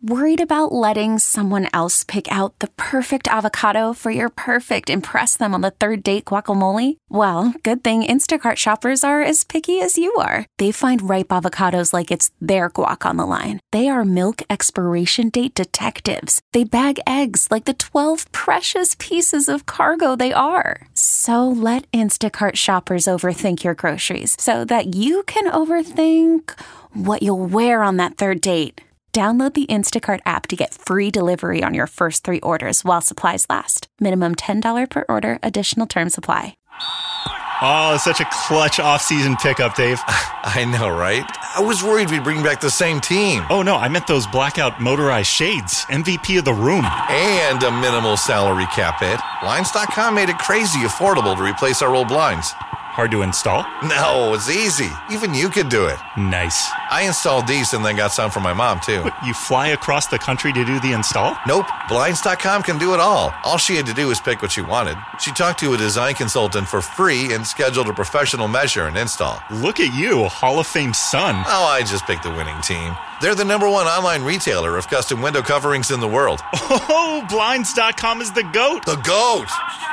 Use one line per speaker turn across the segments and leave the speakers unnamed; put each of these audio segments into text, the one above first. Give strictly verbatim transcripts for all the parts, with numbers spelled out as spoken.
Worried about letting someone else pick out the perfect avocado for your perfect impress them on the third date guacamole? Well, good thing Instacart shoppers are as picky as you are. They find ripe avocados like it's their guac on the line. They are milk expiration date detectives. They bag eggs like the twelve precious pieces of cargo they are. So let Instacart shoppers overthink your groceries so that you can overthink what you'll wear on that third date. Download the Instacart app to get free delivery on your first three orders while supplies last. Minimum ten dollars per order. Additional terms apply.
Oh, such a clutch off-season pickup, Dave.
I know, right? I was worried we'd bring back the same team.
Oh, no, I meant those blackout motorized shades. M V P of the room.
And a minimal salary cap hit. Blinds dot com made it crazy affordable to replace our old blinds.
Hard to install?
No, it's easy. Even you could do it.
Nice.
I installed these and then got some for my mom, too.
But you fly across the country to do the install?
Nope. Blinds dot com can do it all. All she had to do was pick what she wanted. She talked to a design consultant for free and scheduled a professional measure and install.
Look at you, Hall of Fame son.
Oh, I just picked the winning team. They're the number one online retailer of custom window coverings in the world.
Oh, Blinds dot com is the GOAT.
The GOAT!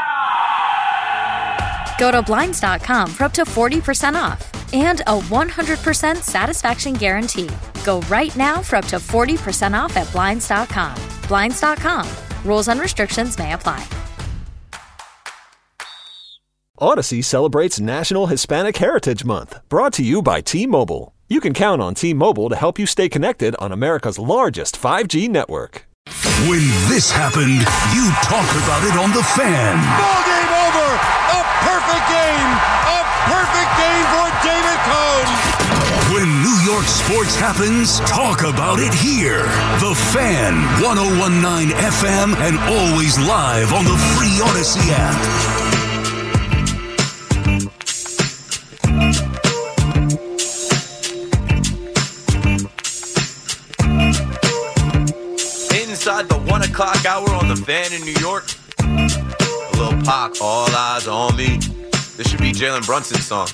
Go to Blinds dot com for up to forty percent off and a one hundred percent satisfaction guarantee. Go right now for up to forty percent off at Blinds dot com. Blinds dot com. Rules and restrictions may apply.
Odyssey celebrates National Hispanic Heritage Month, brought to you by T-Mobile. You can count on T-Mobile to help you stay connected on America's largest five G network.
When this happened, you talked about it on The Fan.
Ball game over! A perfect game! A perfect game for David Cone!
When New York sports happens, talk about it here. The Fan, one oh one point nine F M, and always live on the free Odyssey app.
Inside the one o'clock hour on The Fan in New York, a little Pac, all eyes on me. This should be Jalen Brunson's song.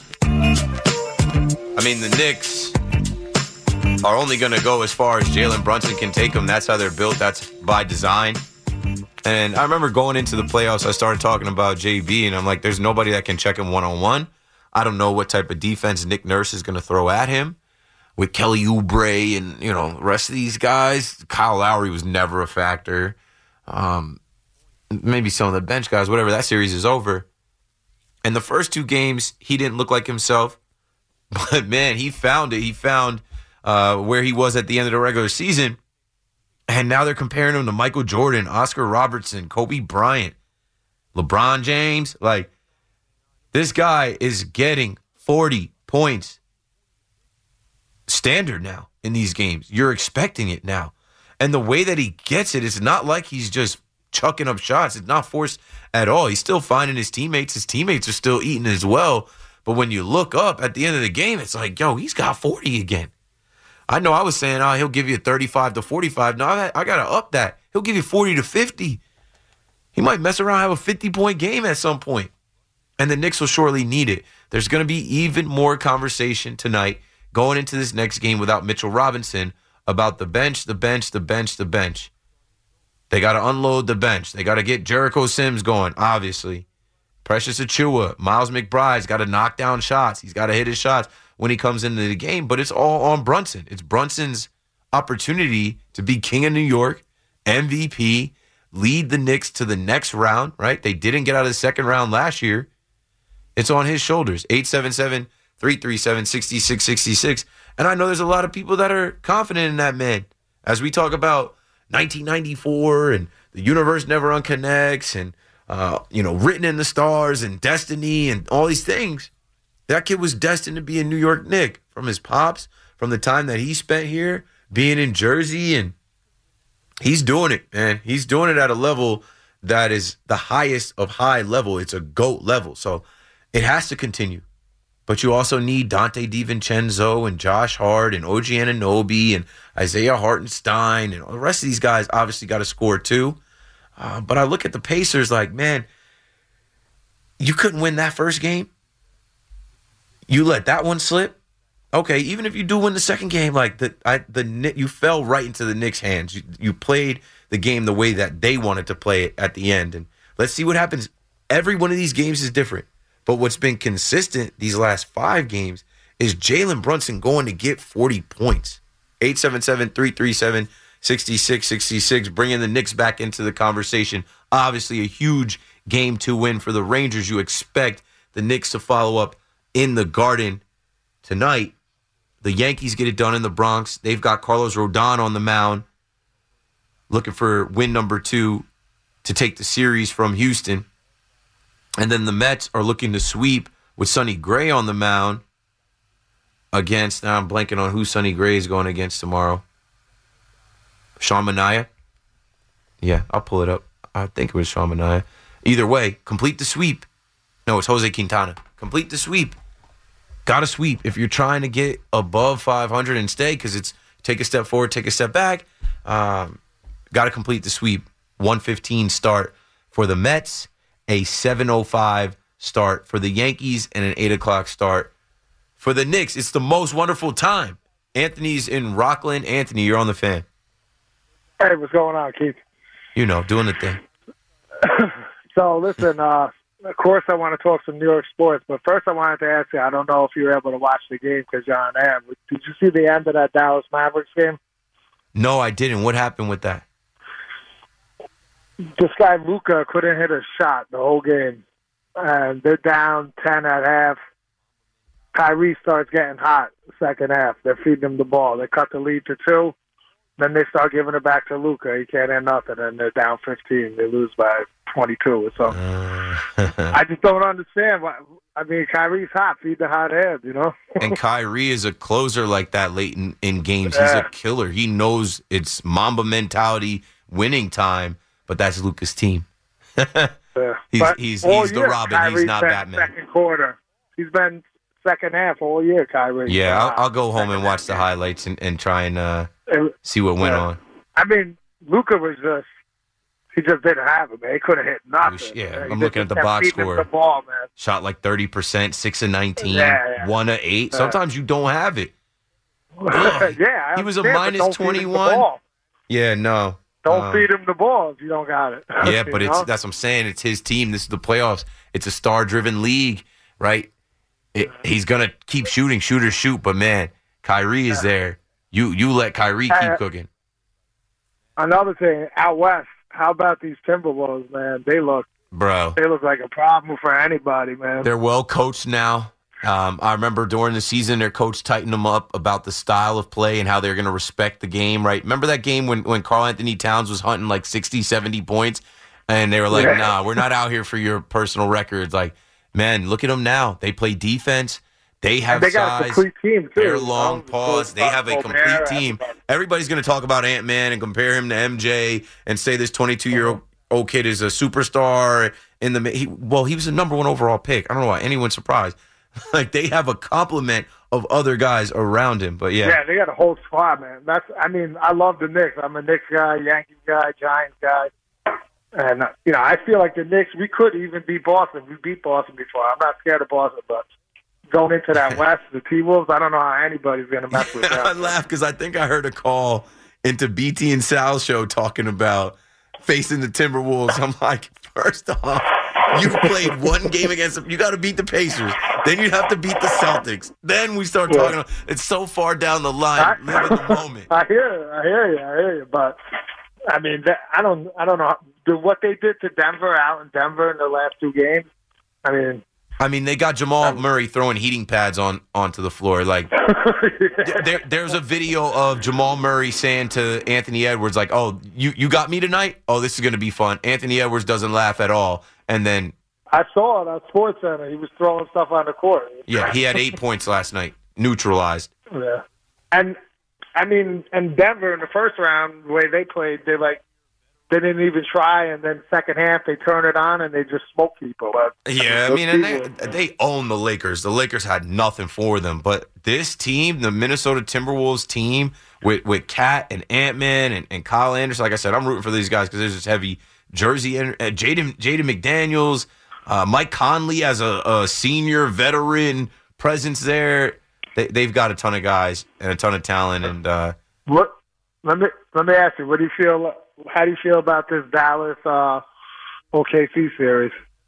I mean, the Knicks are only going to go as far as Jalen Brunson can take them. That's how they're built. That's by design. And I remember going into the playoffs, I started talking about J B, and I'm like, there's nobody that can check him one-on-one. I don't know what type of defense Nick Nurse is going to throw at him. With Kelly Oubre and, you know, the rest of these guys, Kyle Lowry was never a factor. Um, maybe some of the bench guys, whatever, that series is over. And the first two games, he didn't look like himself. But, man, he found it. He found uh, where he was at the end of the regular season. And now they're comparing him to Michael Jordan, Oscar Robertson, Kobe Bryant, LeBron James. Like, this guy is getting forty points. Standard now in these games. You're expecting it now. And the way that he gets it, it's not like he's just chucking up shots. It's not forced at all. He's still finding his teammates. His teammates are still eating as well. But when you look up at the end of the game, it's like, yo, he's got forty again. I know I was saying, oh, he'll give you thirty-five to forty-five. No, I, I got to up that. He'll give you forty to fifty. He might mess around and have a fifty-point game at some point. And the Knicks will surely need it. There's going to be even more conversation tonight going into this next game without Mitchell Robinson about the bench, the bench, the bench, the bench. They got to unload the bench. They got to get Jericho Sims going, obviously. Precious Achiuwa, Miles McBride's got to knock down shots. He's got to hit his shots when he comes into the game. But it's all on Brunson. It's Brunson's opportunity to be king of New York, M V P, lead the Knicks to the next round, right? They didn't get out of the second round last year. It's on his shoulders. eight seven seven, three three seven, six six six six. And I know there's a lot of people that are confident in that man. As we talk about nineteen ninety-four and the universe never unconnects and, uh, you know, written in the stars and destiny and all these things. That kid was destined to be a New York Knick from his pops, from the time that he spent here, being in Jersey. And he's doing it, man. He's doing it at a level that is the highest of high level. It's a GOAT level. So it has to continue. But you also need Dante DiVincenzo and Josh Hart and O G Anunoby and Isaiah Hartenstein and the rest of these guys obviously got to score too. Uh, but I look at the Pacers like, man, you couldn't win that first game. You let that one slip okay, even if you do win the second game, like the I, the you fell right into the Knicks' hands. You, you played the game the way that they wanted to play it at the end, and let's see what happens. Every one of these games is different, but what's been consistent these last five games is Jalen Brunson going to get forty points. eight seven seven, three three seven, six six six six, bringing the Knicks back into the conversation. Obviously, a huge game two win for the Rangers. You expect the Knicks to follow up in the Garden tonight. The Yankees get it done in the Bronx. They've got Carlos Rodon on the mound, looking for win number two to take the series from Houston. And then the Mets are looking to sweep with Sonny Gray on the mound against, now I'm blanking on who Sonny Gray is going against tomorrow. Sean Manaea? Yeah, I'll pull it up. I think it was Sean Manaea. Either way, complete the sweep. No, it's Jose Quintana. Complete the sweep. Got to sweep if you're trying to get above five hundred and stay, because it's take a step forward, take a step back. Um, Got to complete the sweep. one fifteen start for the Mets, a seven oh five start for the Yankees, and an eight o'clock start for the Knicks. It's the most wonderful time. Anthony's in Rockland. Anthony, you're on the Fan.
Hey, what's going on, Keith?
You know, doing the thing.
So, listen, uh, of course I want to talk some New York sports, but first I wanted to ask you, I don't know if you were able to watch the game because you're on air. Did you see the end of that Dallas Mavericks game?
No, I didn't. What happened with that?
This guy, Luka, couldn't hit a shot the whole game. And they're down ten at half. Kyrie starts getting hot second half. They're feeding him the ball. They cut the lead to two. Then they start giving it back to Luka. He can't hit nothing, and they're down fifteen. They lose by twenty-two or something. Uh, I just don't understand. Why. I mean, Kyrie's hot. Feed the hot hand, you know?
And Kyrie is a closer like that late in, in games. He's
Yeah.
a killer. He knows it's Mamba mentality, winning time, but that's Luka's team.
Yeah.
he's
But
he's,
all
he's the
year,
Robin.
Kyrie's
He's not
been
Batman.
Second quarter. He's been second half all year, Kyrie.
Yeah,
Uh,
I'll, I'll go home
second
and watch
half
the
game.
highlights and, and try and uh,
It-
see what went
Yeah.
on.
I mean, Luka was just, he just didn't have it, man. He couldn't hit nothing.
Yeah,
man. He
I'm
just
looking at the
kept
box
feeding him
score.
The ball, man.
Shot like thirty percent, six of nineteen,
Yeah, yeah.
one of eight.
Yeah.
Sometimes you don't have it.
yeah, I
He was a
understand, but
minus
don't feed him the
twenty-one.
ball.
Yeah, no.
Don't
Um,
feed him the ball if you don't got it.
Yeah,
You
but it's
know?
that's what I'm saying. It's his team. This is the playoffs. It's a star-driven league, right? It, he's gonna keep shooting, shoot or shoot. But man, Kyrie is there. You you let Kyrie keep
Uh,
cooking.
Another thing, out west, how about these Timberwolves, man? They look
Bro,
they look like a problem for anybody, man.
they're well coached now. Um, I remember during the season, their coach tightened them up about the style of play and how they're going to respect the game, right? Remember that game when, when Karl Anthony Towns was hunting like sixty, seventy points? And they were like,
Yeah.
nah, we're not out here for your personal records. Like, man, look at them now. They play defense. They have
they got a
size.
complete team, too.
They're
you know?
long pause. They have a complete
Gobert,
team.
everybody.
Everybody's going to talk about Ant-Man and compare him to M J and say this twenty-two-year-old old kid is a superstar. In the he, Well, he was the number one overall pick. I don't know why anyone's surprised. Like, they have a complement of other guys around him. But, yeah.
Yeah, they got a whole squad, man. That's, I mean, I love the Knicks. I'm a Knicks guy, Yankees guy, Giants guy. And, uh, you know, I feel like the Knicks, we could even beat Boston. We beat Boston before. I'm not scared of Boston, but going into that West, the T-Wolves, I don't know how anybody's going to mess with
I
them.
laugh because I think I heard a call into B T and Sal's show talking about facing the Timberwolves. I'm like, first off, you played one game against them. You got to beat the Pacers. Then you'd have to beat the Celtics. Then we start talking.
Yeah.
It's so far down the line. Live in the moment.
I hear you, I hear you, I hear you. But, I mean, that, I don't I don't know. The, what they did to Denver out in Denver in the last two games, I mean,
I mean, they got Jamal Murray throwing heating pads on onto the floor. Like, there, there's a video of Jamal Murray saying to Anthony Edwards, like, "Oh, you, you got me tonight? Oh, this is going to be fun." Anthony Edwards doesn't laugh at all. And then,
I saw it on SportsCenter. He was throwing stuff on the court.
yeah, he had eight points last night, neutralized.
Yeah. And, I mean, and Denver in the first round, the way they played, they like, they didn't even try, and then second half they turn it on and they just smoke people. But,
Yeah, I
those
mean, and they,
people-
they own the Lakers. The Lakers had nothing for them. But this team, the Minnesota Timberwolves team, with with Cat and Ant-Man and, and Kyle Anderson, like I said, I'm rooting for these guys because there's this heavy jersey. And uh, Jaden, Jaden McDaniels, uh, Mike Conley as a, a senior veteran presence there. they, they've got a ton of guys and a ton of talent. And uh,
what? Let me let me ask you. What do you feel? How do you feel about this Dallas uh, O K C series?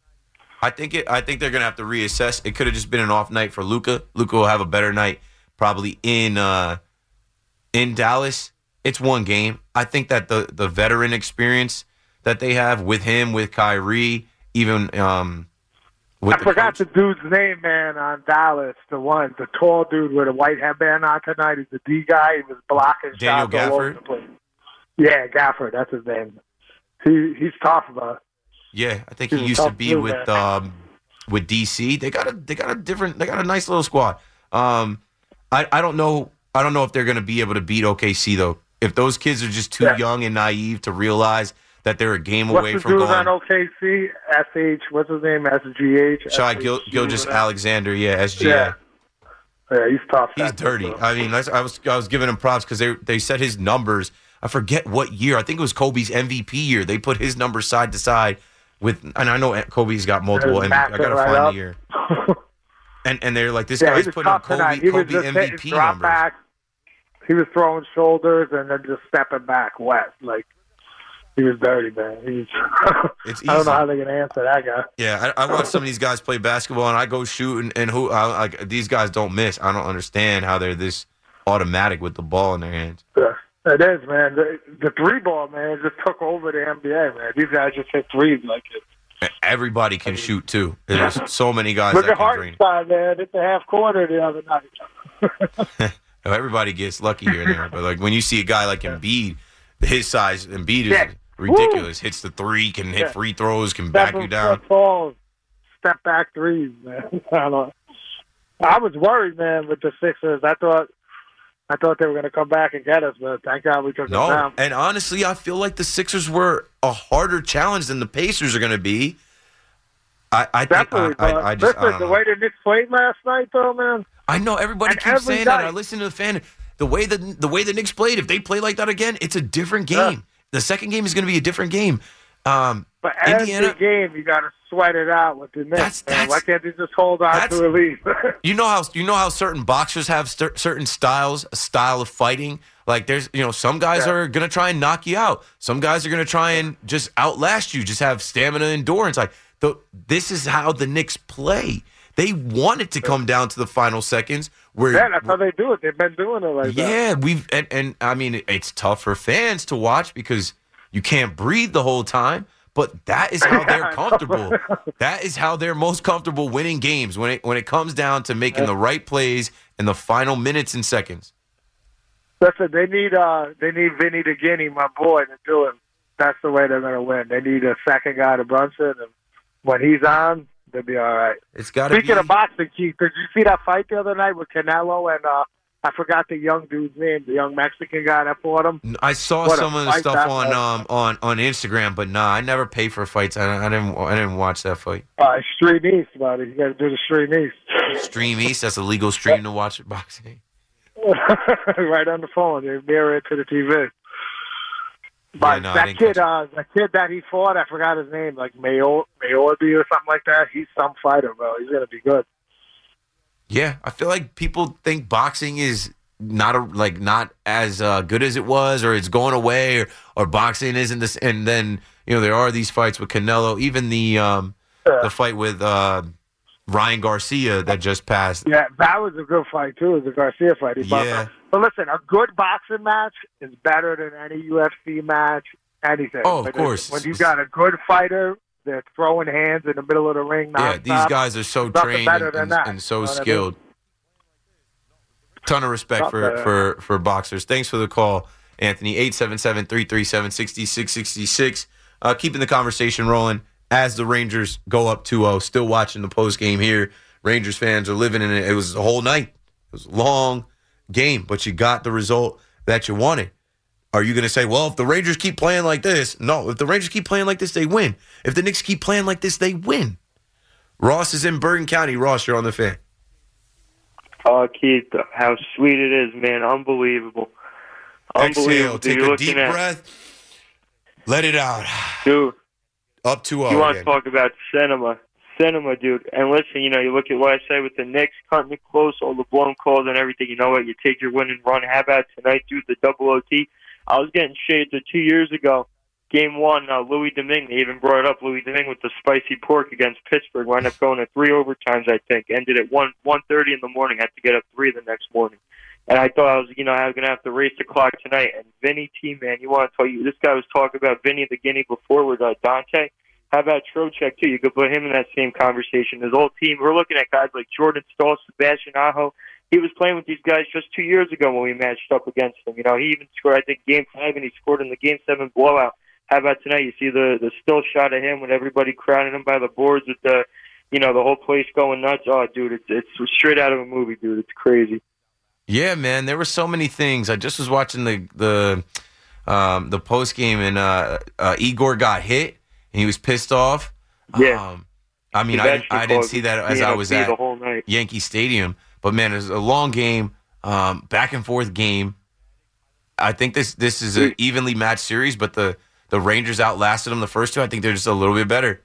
I think it. I think they're gonna have to reassess. It could have just been an off night for Luka. Luka will have a better night probably in uh, in Dallas. It's one game. I think that the the veteran experience that they have with him, with Kyrie, even um, with
I
the
forgot
coach.
the dude's name, man, on Dallas. The one, the tall dude with a white headband on tonight. He's the D guy. He was blocking
Daniel
shots all over
Gafford?
the place. Yeah, Gafford. That's his name. He he's tough, bro.
Yeah, I think
He's
he
a
used to
tough
be
dude,
with
man.
um, with D C. They got a they got a different they got a nice little squad. Um, I I don't know I don't know if they're gonna be able to beat O K C though. If those kids are just too
Yeah.
young and naive to realize that they're a game
What's
away
the
from
dude
going.
on O K C? S H. What's his name? S G H.
Shai Gil, Gilgeous Alexander, yeah, S G A.
Yeah. Yeah, he's tough.
He's
that
dirty.
dude,
I mean, I I was I was giving him props because they they said his numbers. I forget what year. I think it was Kobe's M V P year. They put his numbers side to side with, and I know Kobe's got multiple M V P. I gotta
right
find
up.
the year. And and they're like, this
Yeah, he
guy's
was
putting up
tough tonight.
Kobe,
He was
Kobe
just
M
hitting
V P
drop
numbers.
back. He was throwing shoulders and then just stepping back wet. Like, he was dirty, man. He's
It's
I don't
easy.
know how they're going to answer that guy.
Yeah, I, I watch some of these guys play basketball, and I go shoot, and, and who I, like these guys don't miss. I don't understand how they're this automatic with the ball in their hands.
Yeah, it is, man. The, the three ball, man, just took over the N B A, man. These guys just hit threes like it.
Everybody can shoot too. There's so many guys
Look
that
at
can drain.
Hartenstein, man. It's the half quarter the other night.
Everybody gets lucky here and there, but like when you see a guy like Embiid, his size, Embiid is
Yeah.
ridiculous. Hits the three, can hit
Yeah.
free throws, can back
Seven
you down.
foot tall, step back threes, man. I don't know. I was worried, man, with the Sixers. I thought, I thought they were going to come back and get us, but thank God we took them
No,
down.
and honestly, I feel like the Sixers were a harder challenge than the Pacers are going to be. I, I think
Definitely,
I,
but
I, I just I
listen,
don't
the
know.
way the Knicks played last night, though, man.
I know everybody
And
keeps
every
saying that.
night-
I listen to the fan. The way the the way the Knicks played, if they play like that again, it's a different game.
Yeah.
The second game is going to be a different game. Um,
But
Indiana,
every game, you got to sweat it out with the Knicks.
That's-
man.
that's-
Why can't they just hold on
that's-
to a lead?
you know how you know how certain boxers have cer- certain styles, a style of fighting. Like there's, you know, some guys
Yeah.
are going to try and knock you out. Some guys are going to try and just outlast you. Just have stamina, endurance. Like the this is how the Knicks play. They want it to come down to the final seconds. Where
yeah, that's how they do it. They've been doing it like that.
yeah, we've and, and I mean it's tough for fans to watch because you can't breathe the whole time. But that is how they're comfortable. That is how they're most comfortable winning games when it when it comes down to making the right plays in the final minutes and seconds.
Listen, they need uh, they need Vinny the Guinea, my boy, to do it. That's the way they're going to win. They need a second guy to Brunson, and when he's on, they'll be all right.
It's got to
Speaking
be.
of boxing, Keith, did you see that fight the other night with Canelo and uh, I forgot the young dude's name, the young Mexican guy that fought him?
I saw
What a
some of the
fight
stuff
that
on
was.
um on, on Instagram, but nah, I never pay for fights. I, I didn't I didn't watch that fight.
Uh, Stream East, buddy. You got to do the Stream East.
Stream East, that's a legal stream to watch boxing.
Right on the phone. They mirror it to the T V. But
no, I
that
didn't
kid,
catch
uh, that kid that he fought, I forgot his name, like Mayor, Mayorby or something like that. He's some fighter, bro. He's gonna be good.
Yeah, I feel like people think boxing is not a, like not as uh, good as it was, or it's going away, or, or boxing isn't this. And then you know there are these fights with Canelo, even the um,
Yeah.
the fight with uh, Ryan Garcia that just passed.
Yeah, that was a good fight too. It was a Garcia fight. He fought
Yeah.
him. But listen, a good boxing match is better than any U F C match. Anything.
Oh, of
But
course.
When you got a good fighter, they're throwing hands in the middle of the ring.
Yeah,
nonstop.
these guys are so
Nothing
trained
better
and,
than
and,
that.
and so
You know what I mean?
skilled. Ton of respect
Not
for,
bad.
for, for boxers. Thanks for the call, Anthony. eight seven seven, three three seven, six six six six. Uh, keeping the conversation rolling as the Rangers go up two oh. Still watching the post game here. Rangers fans are living in it. It was a whole night. It was a long game, but you got the result that you wanted. Are you going to say, well, if the Rangers keep playing like this? No, if the Rangers keep playing like this, they win. If the Knicks keep playing like this, they win. Ross is in Bergen County. Ross, you're on the fan.
Oh, Keith, how sweet it is, man. Unbelievable.
Exhale,
Unbelievable.
take
You're
a
looking
deep
at-
breath, let it out.
Dude,
Up two oh
you want
again.
to talk about cinema. cinema, dude. And listen, you know, you look at what I said with the Knicks cutting it close, all the blown calls and everything. You know what? You take your win and run. How about tonight, dude, the double O T? I was getting shades of two years ago. Game one, uh, Louis Domingue, they even brought it up, Louis Domingue with the spicy pork against Pittsburgh, wound up going to three overtimes, I think, ended at one one thirty in the morning, had to get up three the next morning. And I thought I was, you know, I was going to have to race the clock tonight. And Vinny T, man, you want to tell you, this guy was talking about Vinny the Guinea before with uh, Dante. How about Trocheck, too? You could put him in that same conversation. His whole team, we're looking at guys like Jordan Stahl, Sebastian Aho. He was playing with these guys just two years ago when we matched up against them. You know, he even scored, I think, game five, and he scored in the game seven blowout. How about tonight? You see the the still shot of him with everybody crowding him by the boards with the, you know, the whole place going nuts. Oh, dude, it's it's straight out of a movie, dude. It's crazy.
Yeah, man. There were so many things. I just was watching the the um, the post game, and uh, uh, Igor got hit, and he was pissed off.
Yeah.
Um, I mean, I, I didn't see that as I was at Yankee Stadium, but man, it was a long game, um, back and forth game. I think this this is an evenly matched series, but the The Rangers outlasted them the first two. I think they're just a little bit better.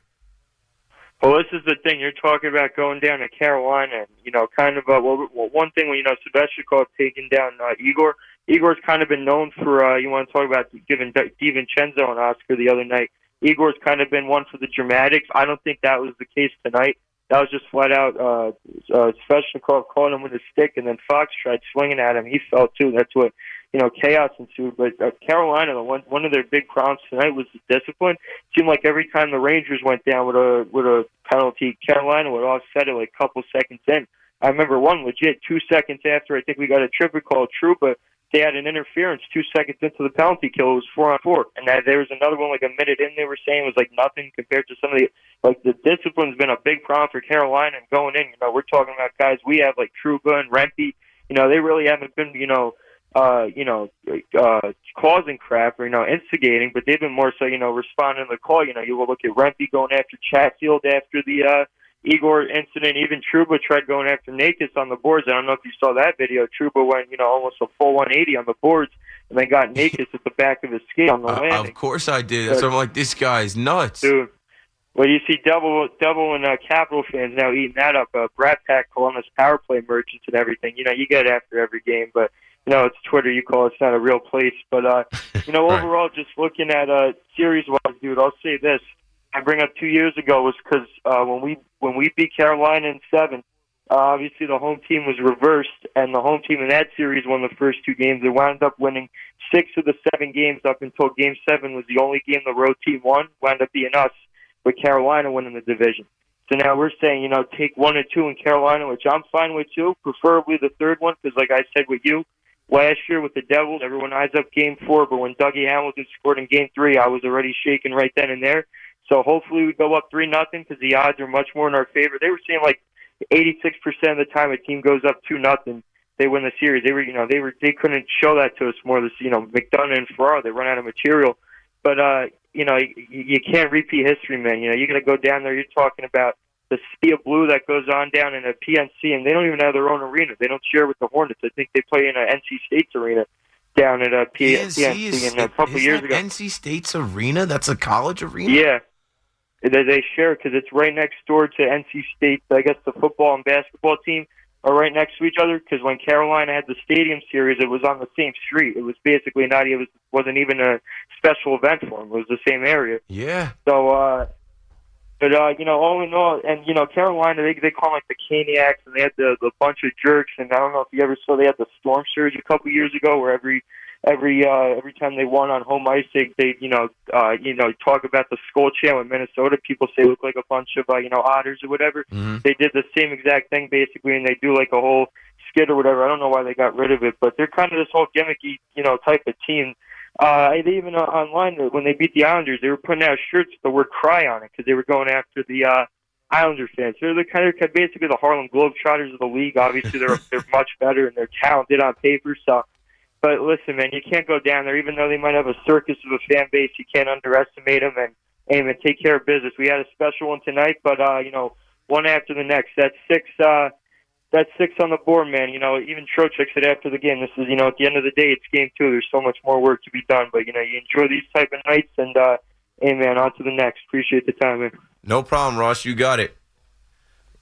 Well, this is the thing. You're talking about going down to Carolina, and, you know, kind of, uh, well, well, one thing, you know, Svechnikov taking down uh, Igor. Igor's kind of been known for, uh, you want to talk about giving DiVincenzo an Oscar the other night. Igor's kind of been one for the dramatics. I don't think that was the case tonight. That was just flat out, uh, uh, Svechnikov caught him with a stick, and then Fox tried swinging at him. He fell, too. That's what, you know, chaos ensued. But uh, Carolina, the one one of their big problems tonight was the discipline. It seemed like every time the Rangers went down with a with a penalty, Carolina would offset it like a couple seconds in. I remember one legit two seconds after I think we got a triple call true, but they had an interference two seconds into the penalty kill. It was four on four, and that, there was another one like a minute in. They were saying it was like nothing compared to some of the like the discipline's been a big problem for Carolina. And going in, you know, we're talking about guys we have like Trouba and Rempe. You know, they really haven't been, you know. Uh, you know, uh, causing crap or, you know, instigating, but they've been more so, you know, responding to the call. You know, you will look at Rempe going after Chatfield after the uh, Igor incident. Even Trouba tried going after Nakis on the boards. I don't know if you saw that video. Trouba went, you know, almost a full one eighty on the boards, and they got Nakis at the back of his skate on the
uh,
landing.
Of course I did. That's what I'm like, this guy's nuts.
Dude. Well, you see Devil, Devil and uh, Capital fans now eating that up. Uh, Brat Pack, Columbus Power Play merchants and everything. You know, you get it after every game, but you know, it's Twitter, you call it, it's not a real place. But, uh, you know,
right.
overall, just looking at uh, series-wise, dude, I'll say this. I bring up two years ago was because uh, when we when we beat Carolina in seven, uh, obviously the home team was reversed, and the home team in that series won the first two games. They wound up winning six of the seven games up until Game seven was the only game the road team won, wound up being us, with Carolina winning the division. So now we're saying, you know, take one and two in Carolina, which I'm fine with too, preferably the third one, because like I said with you, last year with the Devils, everyone eyes up Game Four, but when Dougie Hamilton scored in Game Three, I was already shaking right then and there. So hopefully we go up three nothing because the odds are much more in our favor. They were saying like eighty-six percent of the time a team goes up two nothing, they win the series. They were, you know, they were they couldn't show that to us more. This, you know, McDonough and Ferraro, they run out of material, but uh, you know, you, you can't repeat history, man. You know, you're gonna go down there. You're talking about the sea of blue that goes on down in a P N C, and they don't even have their own arena. They don't share with the Hornets. I think they play in a N C State's arena down at a P- P N C
is,
in a couple
is
years
that
ago.
N C State's arena? That's a college arena?
Yeah. They, they share because it's right next door to N C State. I guess the football and basketball team are right next to each other because when Carolina had the stadium series, it was on the same street. It was basically not even, wasn't even a special event for them. It was the same area.
Yeah.
So, uh, But, uh, you know, all in all, and, you know, Carolina, they they call them like the Caniacs, and they had the, the bunch of jerks, and I don't know if you ever saw, they had the Storm Surge a couple years ago where every every uh, every time they won on home ice, they, they you know, uh, you know, talk about the skull chant with Minnesota. People say look like a bunch of, uh, you know, otters or whatever.
Mm-hmm.
They did the same exact thing, basically, and they do like a whole skit or whatever. I don't know why they got rid of it, but they're kind of this whole gimmicky, you know, type of team. Uh, they even uh, online, when they beat the Islanders, they were putting out shirts with the word cry on it because they were going after the uh, Islander fans. They're the kind of basically the Harlem Globetrotters of the league. Obviously, they're they're much better and they're talented on paper. So, but listen, man, you can't go down there. Even though they might have a circus of a fan base, you can't underestimate them and aim and take care of business. We had a special one tonight, but uh, you know, one after the next. That's six. Uh, That's six on the board, man. You know, even Trocheck said after the game, this is, you know, at the end of the day, it's game two. There's so much more work to be done. But, you know, you enjoy these type of nights, and, uh, hey, man, on to the next. Appreciate the time, man.
No problem, Ross. You got it.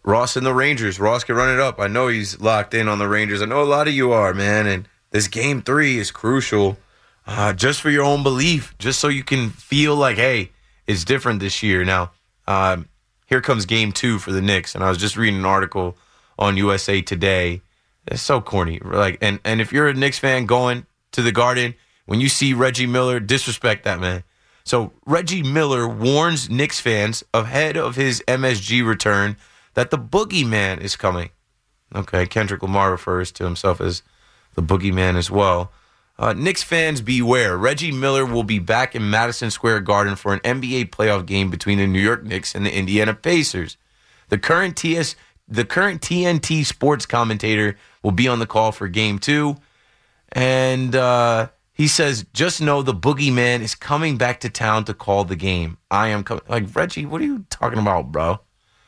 Ross and the Rangers. Ross can run it up. I know he's locked in on the Rangers. I know a lot of you are, man. And this game three is crucial uh, just for your own belief, just so you can feel like, hey, it's different this year. Now, um, here comes game two for the Knicks. And I was just reading an article on U S A Today. It's so corny. Like, and, and if you're a Knicks fan going to the Garden, when you see Reggie Miller, disrespect that man. So Reggie Miller warns Knicks fans ahead of his M S G return that the boogeyman is coming. Okay, Kendrick Lamar refers to himself as the boogeyman as well. Uh, Knicks fans beware. Reggie Miller will be back in Madison Square Garden for an N B A playoff game between the New York Knicks and the Indiana Pacers. The current T S, the current T N T sports commentator will be on the call for game two. And uh, he says, just know the boogeyman is coming back to town to call the game. I am coming. Like, Reggie, what are you talking about, bro?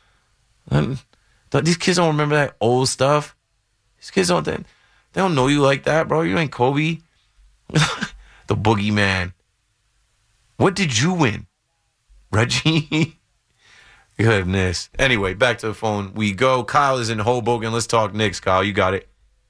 These kids don't remember that old stuff. These kids don't, they, they don't know you like that, bro. You ain't Kobe. The boogeyman. What did you win, Reggie? Goodness. Anyway, back to the phone we go. Kyle is in Hoboken. Let's talk Knicks, Kyle. You got it.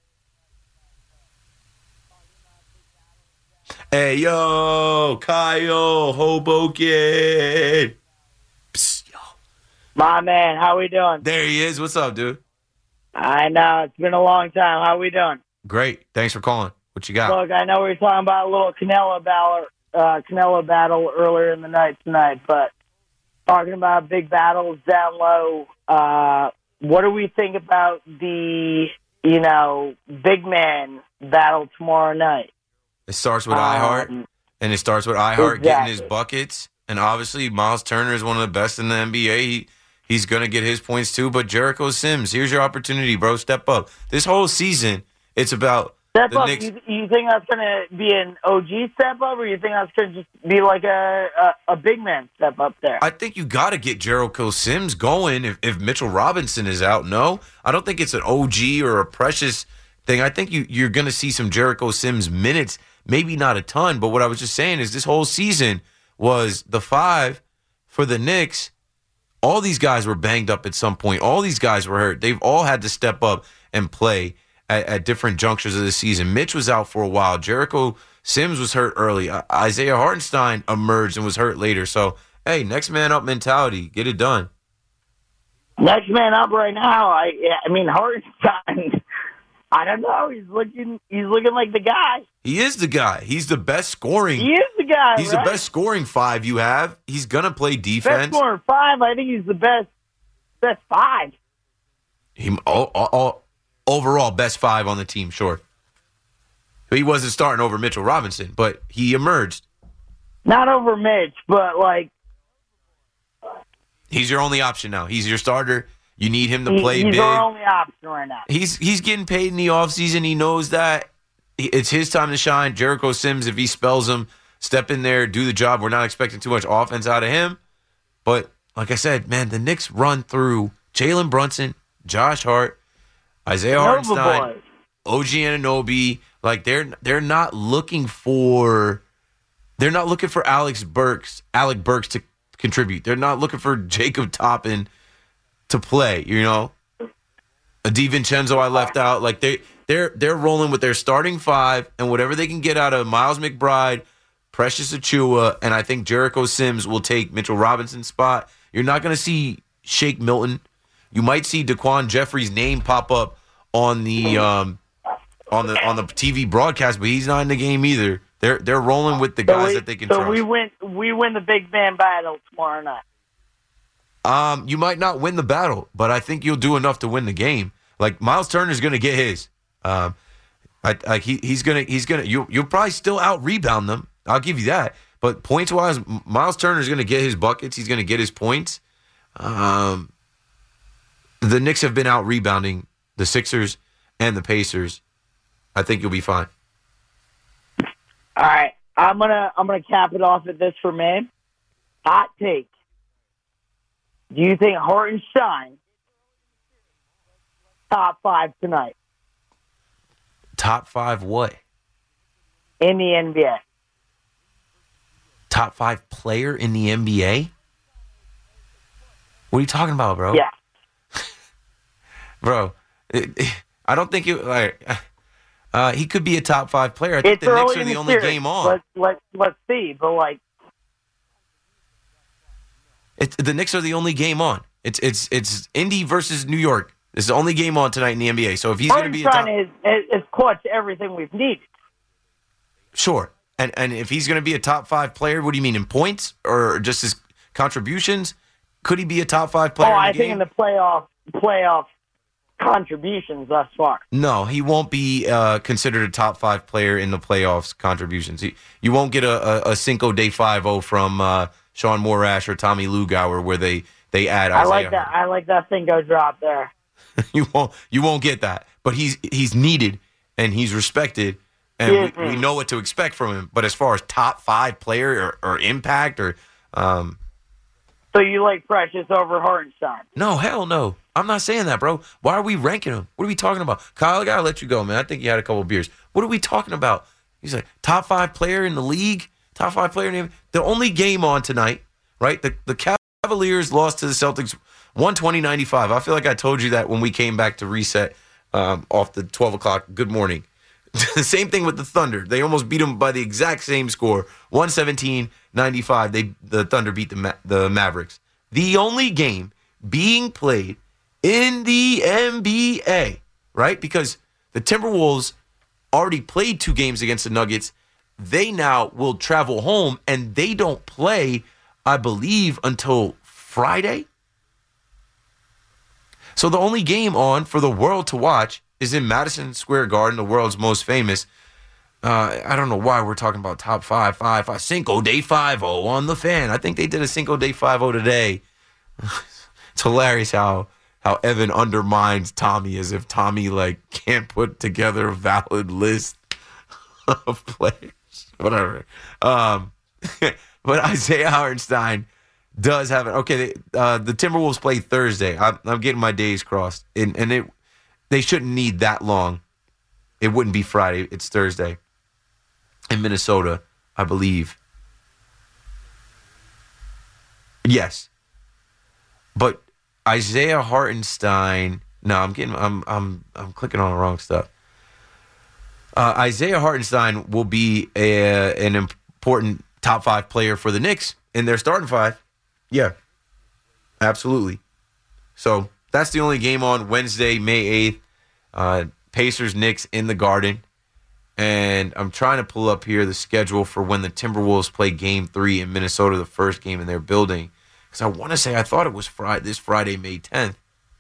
Hey, yo, Kyle, Hoboken. Psst, yo.
My man, how we doing?
There he is. What's up, dude?
I know. It's been a long time. How we doing?
Great. Thanks for calling. What you got?
Look, I know we were talking about a little Canelo battle, uh, Canelo battle earlier in the night tonight, but talking about big battles down low, uh, what do we think about the, you know, big man battle tomorrow night?
It starts with
um,
iHeart, and it starts with iHeart
exactly.
getting his buckets. And obviously, Miles Turner is one of the best in the N B A. He, he's going to get his points too. But Jericho Sims, here's your opportunity, bro. Step up. This whole season, it's about
step
the
up.
Knicks.
You, you think that's going to be an O G step up, or you think that's going to just be like a, a, a big man step up there?
I think you got to get Jericho Sims going if, if Mitchell Robinson is out. No, I don't think it's an O G or a Precious thing. I think you, you're going to see some Jericho Sims minutes. Maybe not a ton, but what I was just saying is this whole season was the five for the Knicks. All these guys were banged up at some point. All these guys were hurt. They've all had to step up and play at, at different junctures of the season. Mitch was out for a while. Jericho Sims was hurt early. Uh, Isaiah Hartenstein emerged and was hurt later. So, hey, next man up mentality. Get it done.
Next man up right now. I I mean, Hartenstein, I don't know. He's looking He's looking like the guy.
He is the guy. He's the best scoring.
He is the guy,
He's
right?
the best scoring five you have. He's going to play defense.
Best scoring five. I think he's the best best five.
He all, all, overall best five on the team, sure. He wasn't starting over Mitchell Robinson, but he emerged.
Not over Mitch, but like
he's your only option now. He's your starter. You need him to
he,
play
he's
big.
He's our only option right now.
He's he's getting paid in the offseason. He knows that. It's his time to shine. Jericho Sims, if he spells him, step in there, do the job. We're not expecting too much offense out of him. But like I said, man, the Knicks run through Jalen Brunson, Josh Hart, Isaiah Hartenstein, O G Anunoby. Like they're they're not looking for they're not looking for Alex Burks, Alec Burks to contribute. They're not looking for Jacob Toppin to play. You know, DiVincenzo I left out. Like they. They're they're rolling with their starting five and whatever they can get out of Miles McBride, Precious Achiuwa, and I think Jericho Sims will take Mitchell Robinson's spot. You're not going to see Shake Milton. You might see Daquan Jeffries' name pop up on the um, on the on the T V broadcast, but he's not in the game either. They're they're rolling with the guys
so we,
that they can
so
trust.
So we win we win the big man battle tomorrow night.
Um, you might not win the battle, but I think you'll do enough to win the game. Like Miles Turner's going to get his. Um, I, I, he, he's gonna, he's gonna. You, you'll probably still out rebound them. I'll give you that. But points wise, Miles Turner's gonna get his buckets. He's gonna get his points. Um, the Knicks have been out rebounding the Sixers and the Pacers. I think you'll be fine.
All right, I'm gonna, I'm gonna cap it off at this for me. Hot take. Do you think Hartenstein top five tonight?
Top five what?
In the N B A.
Top five player in the N B A? What are you talking about, bro?
Yeah.
bro. It, it, I don't think it. Like, uh, he could be a top five player. I think
it's
the Knicks
early
are the
in
only
series.
game on.
Let's let let's see, but like,
It, the Knicks are the only game on. It's it's it's Indy versus New York. It's the only game on tonight in the N B A. So if he's going to be a top,
is, is, is clutch everything we've needed.
Sure. And and if he's going to be a top five player, what do you mean, in points or just his contributions? Could he be a top five player?
Oh,
in the
I
game?
think in the playoff playoff contributions thus far.
No, he won't be uh, considered a top five player in the playoffs contributions. He, you won't get a, a, a Cinco de Five-O from uh, Sean Morash or Tommy Lugauer where they, they add Isaiah
I like that. I like that Cinco drop there.
you won't you won't get that. But he's he's needed and he's respected. And
Mm-hmm.
we, we know what to expect from him. But as far as top five player or, or impact or um,
So you like Precious over Hartenstein?
no, hell no. I'm not saying that, bro. Why are we ranking him? What are we talking about? Kyle, I gotta let you go, man. I think you had a couple beers. What are we talking about? He's like top five player in the league, top five player in the the only game on tonight, right? The the Cavaliers lost to the Celtics one twenty ninety-five. I feel like I told you that when we came back to reset um, off the twelve o'clock. Good morning. The same thing with the Thunder. They almost beat them by the exact same score, one seventeen ninety-five. They the Thunder beat the Ma- the Mavericks. The only game being played in the N B A, right? Because the Timberwolves already played two games against the Nuggets. They now will travel home, and they don't play, I believe, until Friday. So the only game on for the world to watch is in Madison Square Garden, the world's most famous. Uh, I don't know why we're talking about top five, five, five, Cinco de Five-O on the Fan. I think they did a Cinco de Five-O today. It's hilarious how how Evan undermines Tommy as if Tommy like can't put together a valid list of players. Whatever. Um, but Isaiah Hartenstein does have it. Okay, they, uh, the Timberwolves play Thursday. I'm, I'm getting my days crossed, and and it they shouldn't need that long. It wouldn't be Friday. It's Thursday in Minnesota, I believe. Yes, but Isaiah Hartenstein. No, I'm getting. I'm. I'm. I'm clicking on the wrong stuff. Uh, Isaiah Hartenstein will be a, an important top five player for the Knicks in their starting five. Yeah, absolutely. So that's the only game on Wednesday, May eighth. Uh, Pacers, Knicks in the Garden. And I'm trying to pull up here the schedule for when the Timberwolves play game three in Minnesota, the first game in their building. Because I want to say, I thought it was Friday, this Friday, May tenth.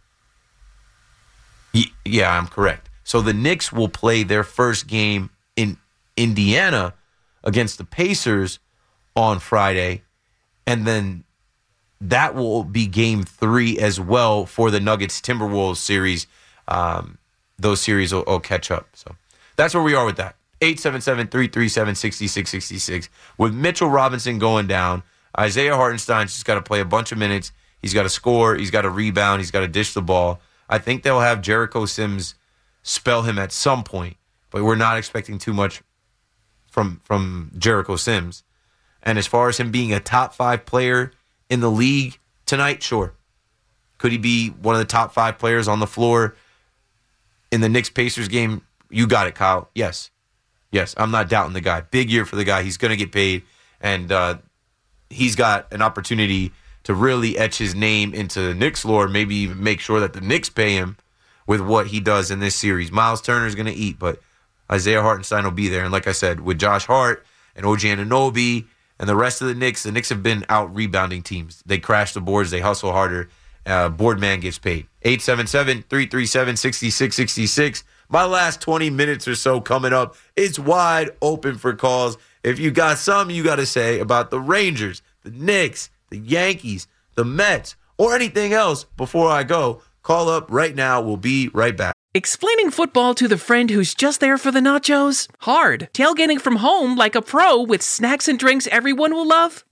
Y- yeah, I'm correct. So the Knicks will play their first game in Indiana against the Pacers on Friday. And then that will be game three as well for the Nuggets-Timberwolves series. Um, those series will, will catch up. So that's where we are with that. eight seven seven, three three seven, six six six six. With Mitchell Robinson going down, Isaiah Hartenstein's just got to play a bunch of minutes. He's got to score. He's got to rebound. He's got to dish the ball. I think they'll have Jericho Sims spell him at some point, but we're not expecting too much from from Jericho Sims. And as far as him being a top five player in the league tonight, sure. Could he be one of the top five players on the floor in the Knicks-Pacers game? You got it, Kyle. Yes. Yes, I'm not doubting the guy. Big year for the guy. He's going to get paid, and uh, he's got an opportunity to really etch his name into Knicks lore, maybe even make sure that the Knicks pay him with what he does in this series. Miles Turner's going to eat, but Isaiah Hartenstein will be there. And like I said, with Josh Hart and O G Anunoby and the rest of the Knicks, the Knicks have been out rebounding teams. They crash the boards. They hustle harder. Uh, board man gets paid. eight seven seven, three three seven, six six six six. My last twenty minutes or so coming up. It's wide open for calls. If you got something you got to say about the Rangers, the Knicks, the Yankees, the Mets, or anything else before I go, call up right now. We'll be right back.
Explaining football to the friend who's just there for the nachos? Hard. Tailgating from home like a pro with snacks and drinks everyone will love?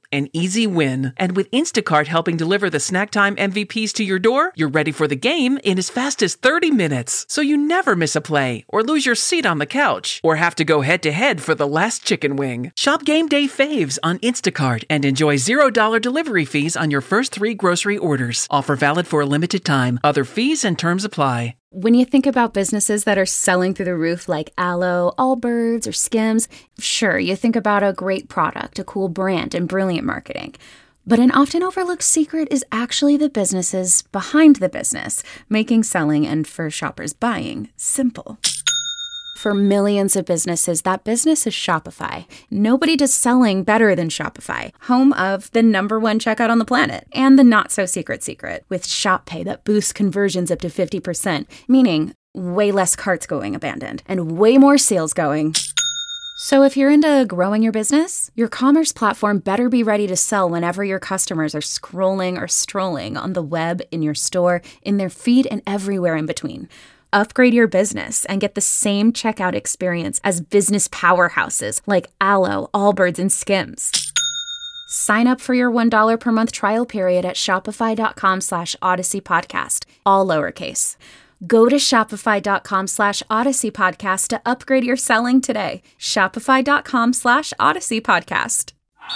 an easy win. And with Instacart helping deliver the snack time M V Ps to your door, you're ready for the game in as fast as thirty minutes. So you never miss a play, or lose your seat on the couch, or have to go head-to-head for the last chicken wing. Shop Game Day Faves on Instacart and enjoy zero dollars delivery fees on your first three grocery orders. Offer valid for a limited time. Other fees and terms apply.
When you think about businesses that are selling through the roof like Aloe, Allbirds, or Skims, sure, you think about a great product, a cool brand, and brilliant marketing. But an often overlooked secret is actually the businesses behind the business, making selling and, for shoppers, buying simple. For millions of businesses, that business is Shopify. Nobody does selling better than Shopify, home of the number one checkout on the planet, and the not-so-secret secret, with Shop Pay that boosts conversions up to fifty percent, meaning way less carts going abandoned, and way more sales going. So if you're into growing your business, your commerce platform better be ready to sell whenever your customers are scrolling or strolling on the web, in your store, in their feed, and everywhere in between. Upgrade your business and get the same checkout experience as business powerhouses like Aloe, Allbirds, and Skims. Sign up for your one dollar per month trial period at shopify.com slash Odyssey Podcast, all lowercase. Go to shopify.com slash Odyssey Podcast to upgrade your selling today. Shopify.com slash Odyssey Podcast.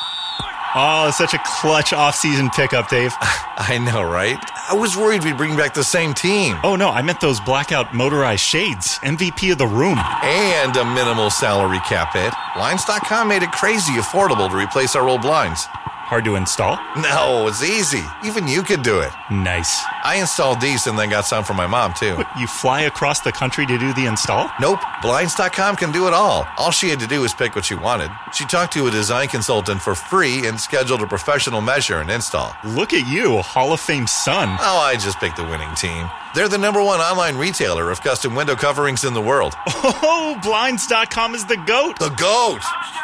Oh, such a clutch off-season pickup, Dave.
I know, right? I was worried we'd bring back the same team.
Oh, no, I meant those blackout motorized shades. M V P of the room.
And a minimal salary cap hit. Blinds dot com made it crazy affordable to replace our old blinds.
Hard to install?
No, it's easy. Even you could do it.
Nice.
I installed these and then got some for my mom, too.
What, you fly across the country to do the install?
Nope. Blinds dot com can do it all. All she had to do was pick what she wanted. She talked to a design consultant for free and scheduled a professional measure and install.
Look at you, Hall of Fame son.
Oh, I just picked the winning team. They're the number one online retailer of custom window coverings in the world.
Oh, Blinds dot com is the GOAT.
The GOAT!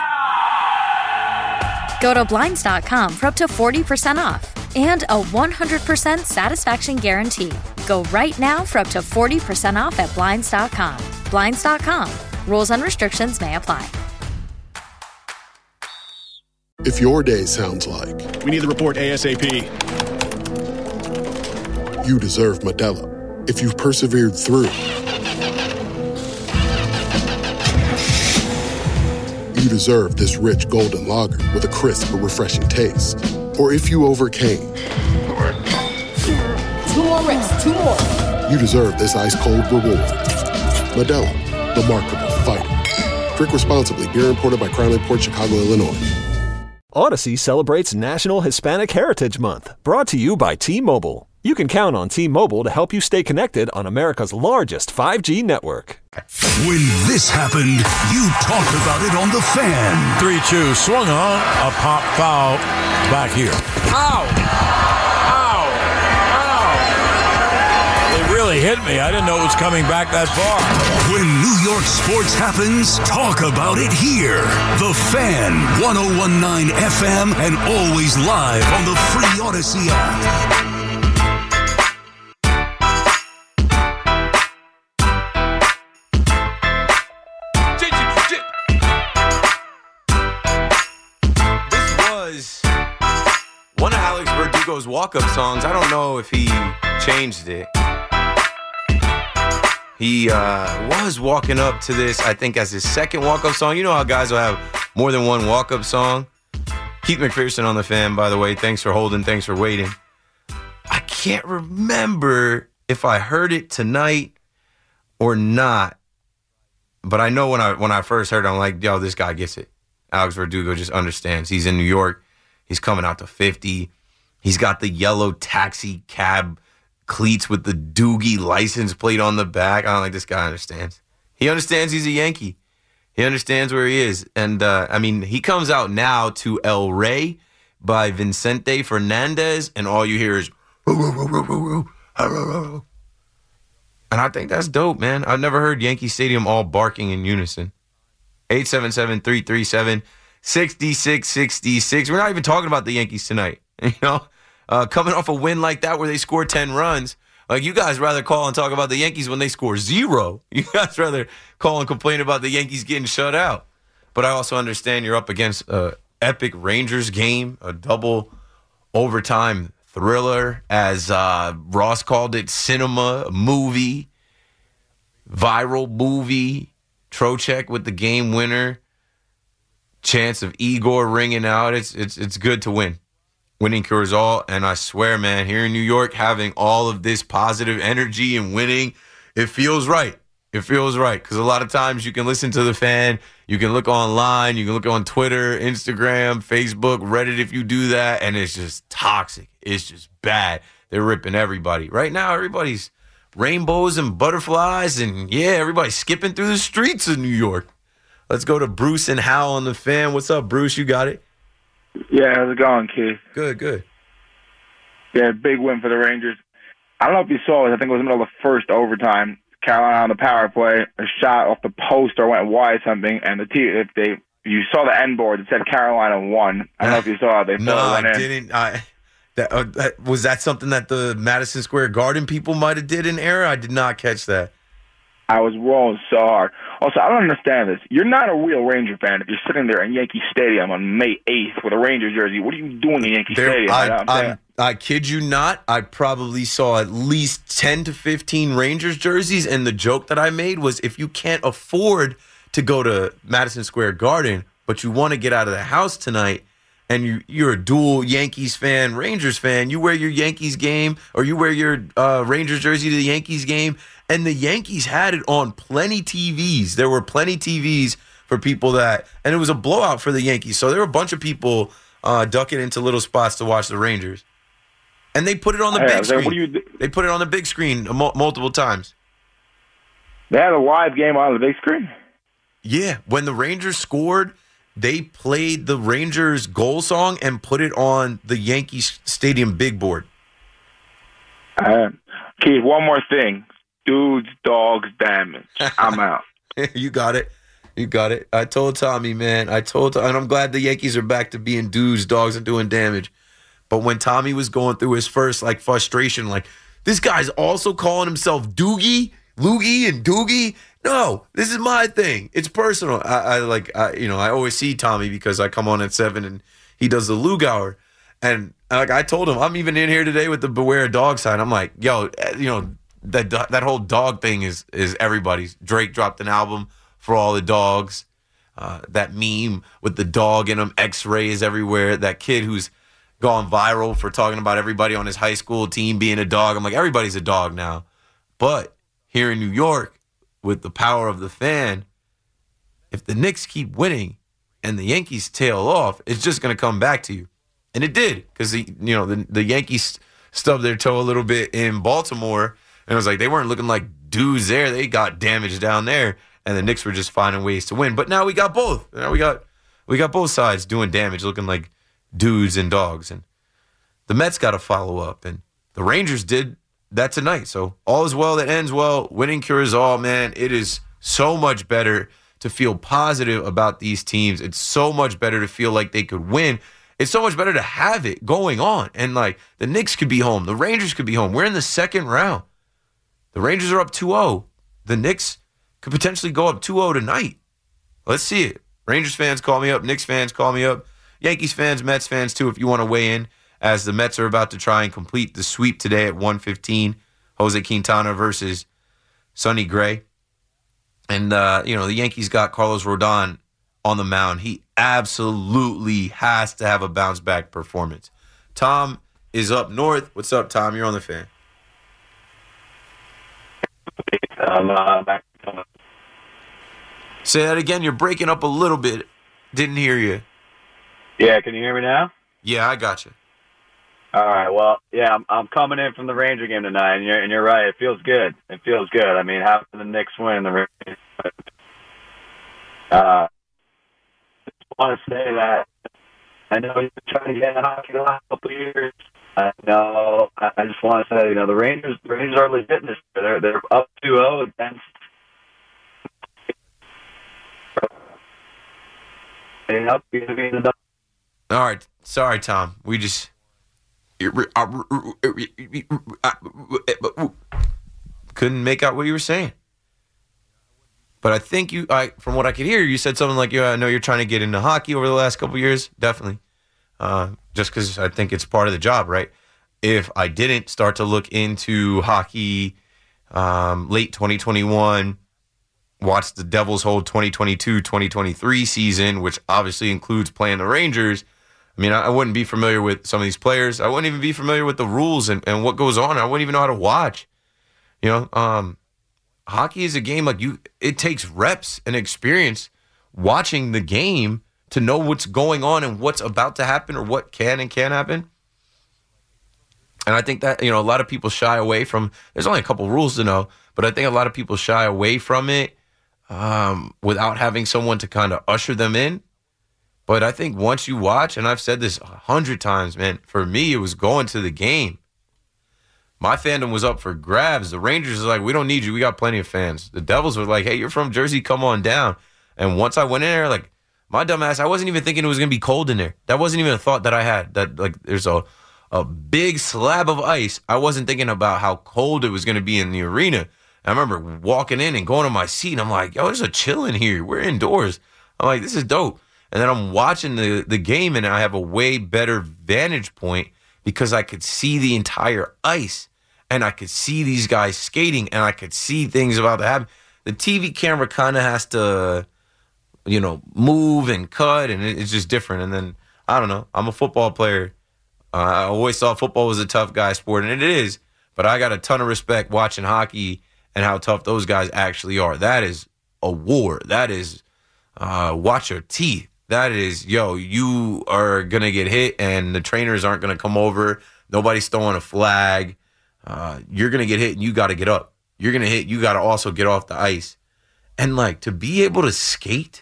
Go to Blinds dot com for up to forty percent off and a one hundred percent satisfaction guarantee. Go right now for up to forty percent off at Blinds dot com. Blinds dot com. Rules and restrictions may apply.
If your day sounds like...
We need the report ASAP.
You deserve Modelo. If you've persevered through... You deserve this rich golden lager with a crisp but refreshing taste. Or if you overcame.
Two more reps, two more.
You deserve this ice-cold reward. Modelo, the Remarkable Fighter. Drink responsibly. Beer imported by Crown Imports, Chicago, Illinois.
Odyssey celebrates National Hispanic Heritage Month, brought to you by T-Mobile. You can count on T-Mobile to help you stay connected on America's largest five G network.
When this happened, you talked about it on The Fan.
three two, swung on, a pop foul back here. Ow! Ow! Ow! It really hit me. I didn't know it was coming back that far.
When New York sports happens, talk about it here. The Fan, one oh one point nine F M, and always live on the free Odyssey app.
One of Alex Verdugo's walk-up songs, I don't know if he changed it. He uh, was walking up to this, I think, as his second walk-up song. You know how guys will have more than one walk-up song? Keith McPherson on The Fan, by the way. Thanks for holding. Thanks for waiting. I can't remember if I heard it tonight or not. But I know when I when I first heard it, I'm like, yo, this guy gets it. Alex Verdugo just understands. He's in New York. He's coming out to fifty. He's got the yellow taxi cab cleats with the Doogie license plate on the back. I don't think this guy understands. He understands he's a Yankee. He understands where he is. And, uh, I mean, he comes out now to El Rey by Vicente Fernandez, and all you hear is, and I think that's dope, man. I've never heard Yankee Stadium all barking in unison. eight seven seven, three three seven, six six six six. We're not even talking about the Yankees tonight. You know, uh, coming off a win like that where they score ten runs, like you guys rather call and talk about the Yankees when they score zero. You guys rather call and complain about the Yankees getting shut out. But I also understand you're up against uh, epic Rangers game, a double overtime thriller, as uh, Ross called it, cinema, movie, viral movie. Trocheck with the game winner. Chance of Igor ringing out. It's it's it's good to win. Winning cures all. And I swear, man, here in New York, having all of this positive energy and winning, it feels right. It feels right. Because a lot of times you can listen to the fan. You can look online. You can look on Twitter, Instagram, Facebook, Reddit if you do that. And it's just toxic. It's just bad. They're ripping everybody. Right now, everybody's rainbows and butterflies. And, yeah, everybody's skipping through the streets of New York. Let's go to Bruce and Hal on the fan. What's up, Bruce? You got it?
Yeah, how's it going, Keith?
Good, good.
Yeah, big win for the Rangers. I don't know if you saw it. I think it was in the middle of the first overtime. Carolina on the power play, a shot off the post or went wide something, and the team, if they, you saw the end board, it said Carolina won. I don't know if you saw it. They
no,
went
I
in.
didn't. I, that, uh, that, was that something that the Madison Square Garden people might have did in error? I did not catch that.
I was rolling so hard. Also, I don't understand this. You're not a real Ranger fan if you're sitting there in Yankee Stadium on May eighth with a Ranger jersey. What are you doing in Yankee
There,
Stadium?
I,
You know what I'm saying?
I, I kid you not, I probably saw at least ten to fifteen Rangers jerseys, and the joke that I made was if you can't afford to go to Madison Square Garden, but you want to get out of the house tonight, and you, you're a dual Yankees fan, Rangers fan, you wear your Yankees game, or you wear your uh, Rangers jersey to the Yankees game, and the Yankees had it on plenty T Vs. There were plenty T Vs for people that, and it was a blowout for the Yankees. So there were a bunch of people uh, ducking into little spots to watch the Rangers. And they put it on the
Yeah,
big
so what
screen.
do you do?
They put it on the big screen mul- multiple times.
They had a live game on the big screen?
Yeah, when the Rangers scored, they played the Rangers goal song and put it on the Yankees Stadium big board.
Uh, Keith, one more thing. Dudes, dogs, damage. I'm out.
You got it. You got it. I told Tommy, man. I told, and I'm glad the Yankees are back to being dudes, dogs, and doing damage. But when Tommy was going through his first like frustration, like this guy's also calling himself Doogie, Loogie, and Doogie. No, this is my thing. It's personal. I, I like, I, you know, I always see Tommy because I come on at seven and he does the Lug Hour. And like I told him, I'm even in here today with the Beware Dog sign. I'm like, yo, you know, that that whole dog thing is is everybody's. Drake dropped an album for all the dogs. Uh, that meme with the dog in them, X-rays everywhere. That kid who's gone viral for talking about everybody on his high school team being a dog. I'm like, everybody's a dog now. But here in New York, with the power of the fan, if the Knicks keep winning and the Yankees tail off, it's just going to come back to you. And it did, because you know the, the Yankees stubbed their toe a little bit in Baltimore, and it was like they weren't looking like dudes there. They got damaged down there, and the Knicks were just finding ways to win. But now we got both. Now we got we got both sides doing damage, looking like dudes and dogs. And the Mets got to follow up, and the Rangers did that tonight. So all is well that ends well. Winning cures all, man. It is so much better to feel positive about these teams. It's so much better to feel like they could win. It's so much better to have it going on. And, like, the Knicks could be home. The Rangers could be home. We're in the second round. The Rangers are up two oh. The Knicks could potentially go up two oh tonight. Let's see it. Rangers fans, call me up. Knicks fans, call me up. Yankees fans, Mets fans, too, if you want to weigh in, as the Mets are about to try and complete the sweep today at one fifteen. Jose Quintana versus Sonny Gray. And, uh, you know, the Yankees got Carlos Rodon on the mound. He absolutely has to have a bounce-back performance. Tom is up north. What's up, Tom? You're on the fan.
Um, uh, back.
Say that again. You're breaking up a little bit. Didn't hear you.
Yeah, can you hear me now?
Yeah, I got you.
All right. Well, yeah, I'm, I'm coming in from the Ranger game tonight, and you're and you're right. It feels good. It feels good. I mean, having the Knicks win, the Rangers. Uh, I just want to say that I know you've been trying to get in hockey the last couple of years. I know. I, I just want to say, you know, the Rangers, the Rangers are legit this year. They're they're up two oh against.
All right. Sorry, Tom. We just couldn't make out what you were saying. But I think you, I, from what I could hear, you said something like, "Yeah, I know you're trying to get into hockey over the last couple of years." Definitely. Uh, just because I think it's part of the job, right? If I didn't start to look into hockey um, late twenty twenty-one, watch the Devils' whole twenty twenty-two twenty twenty-three season, which obviously includes playing the Rangers, I mean, I, I wouldn't be familiar with some of these players. I wouldn't even be familiar with the rules and, and what goes on. I wouldn't even know how to watch. You know, um, hockey is a game like you. It takes reps and experience watching the game to know what's going on and what's about to happen or what can and can't happen. And I think that, you know, a lot of people shy away from, there's only a couple rules to know, but I think a lot of people shy away from it um, without having someone to kind of usher them in. But I think once you watch, and I've said this a hundred times, man, for me, it was going to the game. My fandom was up for grabs. The Rangers was like, we don't need you. We got plenty of fans. The Devils were like, hey, you're from Jersey. Come on down. And once I went in there, like, my dumb ass, I wasn't even thinking it was going to be cold in there. That wasn't even a thought that I had. That, like, there's a, a big slab of ice. I wasn't thinking about how cold it was going to be in the arena. I remember walking in and going to my seat, and I'm like, yo, there's a chill in here. We're indoors. I'm like, this is dope. And then I'm watching the, the game, and I have a way better vantage point because I could see the entire ice, and I could see these guys skating, and I could see things about to happen. The T V camera kind of has to, you know, move and cut, and it's just different. And then, I don't know, I'm a football player. Uh, I always thought football was a tough guy sport, and it is. But I got a ton of respect watching hockey and how tough those guys actually are. That is a war. That is uh, watch your teeth. That is, yo, you are going to get hit, and the trainers aren't going to come over. Nobody's throwing a flag. Uh, you're going to get hit, and you got to get up. You're going to hit. You got to also get off the ice. And, like, to be able to skate,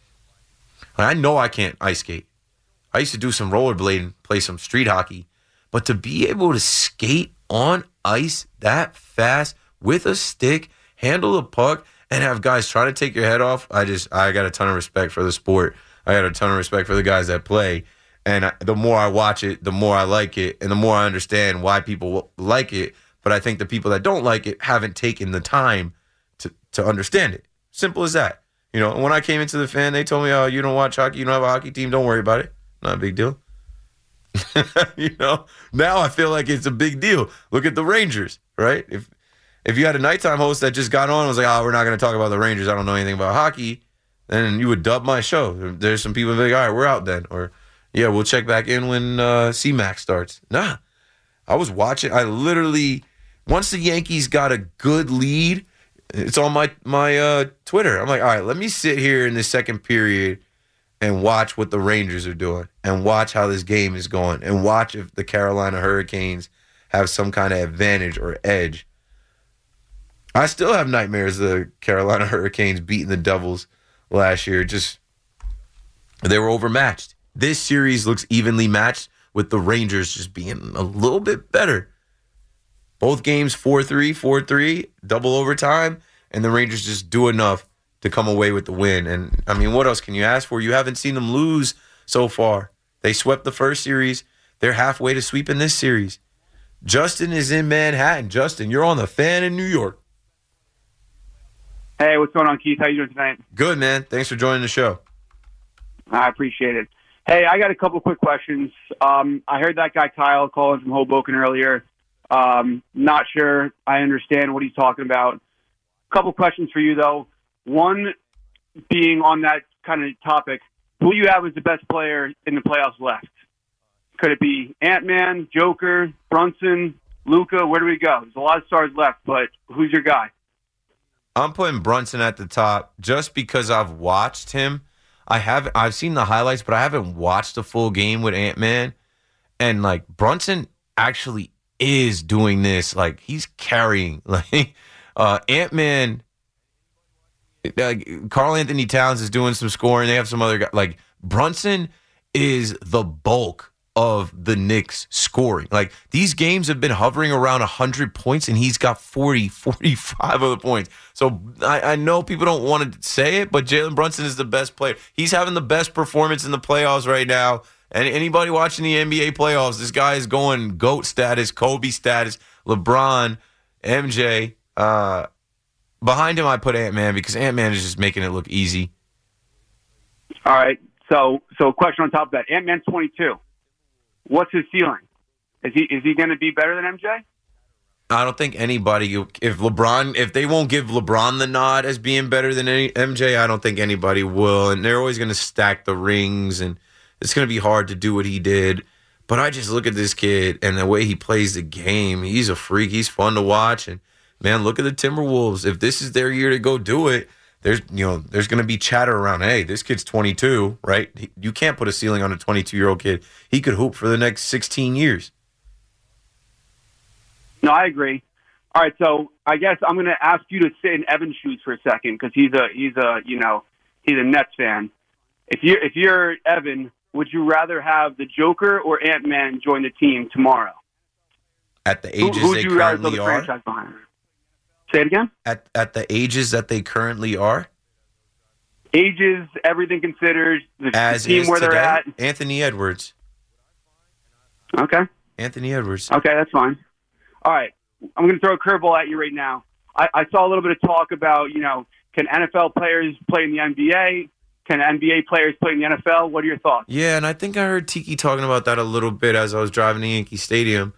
I know I can't ice skate. I used to do some rollerblading, play some street hockey. But to be able to skate on ice that fast with a stick, handle the puck, and have guys try to take your head off, I just, I got a ton of respect for the sport. I got a ton of respect for the guys that play. And I, the more I watch it, the more I like it, and the more I understand why people like it. But I think the people that don't like it haven't taken the time to, to understand it. Simple as that. You know, when I came into the fan, they told me, oh, you don't watch hockey, you don't have a hockey team, don't worry about it. Not a big deal. You know, now I feel like it's a big deal. Look at the Rangers, right? If if you had a nighttime host that just got on and was like, oh, we're not going to talk about the Rangers, I don't know anything about hockey, then you would dub my show. There's some people like, all right, we're out then. Or, yeah, we'll check back in when uh, C MAC starts. Nah, I was watching. I literally, once the Yankees got a good lead, it's on my, my uh, Twitter. I'm like, all right, let me sit here in the second period and watch what the Rangers are doing and watch how this game is going and watch if the Carolina Hurricanes have some kind of advantage or edge. I still have nightmares of the Carolina Hurricanes beating the Devils last year. Just, they were overmatched. This series looks evenly matched with the Rangers just being a little bit better. Both games four three, four three, double overtime, and the Rangers just do enough to come away with the win. And, I mean, what else can you ask for? You haven't seen them lose so far. They swept the first series. They're halfway to sweeping this series. Justin is in Manhattan. Justin, you're on the Fan in New York.
Hey, what's going on, Keith? How you doing tonight?
Good, man. Thanks for joining the show.
I appreciate it. Hey, I got a couple quick questions. Um, I heard that guy Kyle calling from Hoboken earlier. Um, not sure I understand what he's talking about. A couple questions for you, though. One being on that kind of topic, who you have as the best player in the playoffs left? Could it be Ant-Man, Joker, Brunson, Luka? Where do we go? There's a lot of stars left, but who's your guy?
I'm putting Brunson at the top just because I've watched him. I haven't, I've seen the highlights, but I haven't watched a full game with Ant-Man. And, like, Brunson actually is doing this. Like, he's carrying. Like, uh, Ant-Man... Like, Karl Anthony Towns is doing some scoring. They have some other guys. Like, Brunson is the bulk of the Knicks scoring. Like, these games have been hovering around one hundred points, and he's got forty, forty-five of the points. So I, I know people don't want to say it, but Jalen Brunson is the best player. He's having the best performance in the playoffs right now. And anybody watching the N B A playoffs, this guy is going GOAT status, Kobe status, LeBron, M J, uh, behind him, I put Ant-Man because Ant-Man is just making it look easy.
All right. So, so a question on top of that. Ant-Man's twenty-two. What's his ceiling? Is he is he going to be better than M J?
I don't think anybody, if LeBron, if they won't give LeBron the nod as being better than any, M J, I don't think anybody will. And they're always going to stack the rings, and it's going to be hard to do what he did. But I just look at this kid and the way he plays the game. He's a freak. He's fun to watch. And, man, look at the Timberwolves. If this is their year to go do it, there's you know there's going to be chatter around, hey, this kid's twenty-two, right? He, you can't put a ceiling on a twenty-two-year-old kid. He could hoop for the next sixteen years.
No, I agree. All right, so I guess I'm going to ask you to sit in Evan's shoes for a second because he's a he's a you know he's a Nets fan. If you if you're Evan, would you rather have the Joker or Ant-Man join the team tomorrow?
At the ages
who,
they
you rather build
currently
a
are.
franchise behind? Say it again.
At at the ages that they currently are.
Ages, everything considered, the,
As
the team
is
where they're
today,
at.
Anthony Edwards.
Okay.
Anthony Edwards.
Okay, that's fine. All right. I'm going to throw a curveball at you right now. I, I saw a little bit of talk about, you know, can N F L players play in the N B A? Can N B A players play in the N F L? What are your thoughts?
Yeah, and I think I heard Tiki talking about that a little bit as I was driving to Yankee Stadium.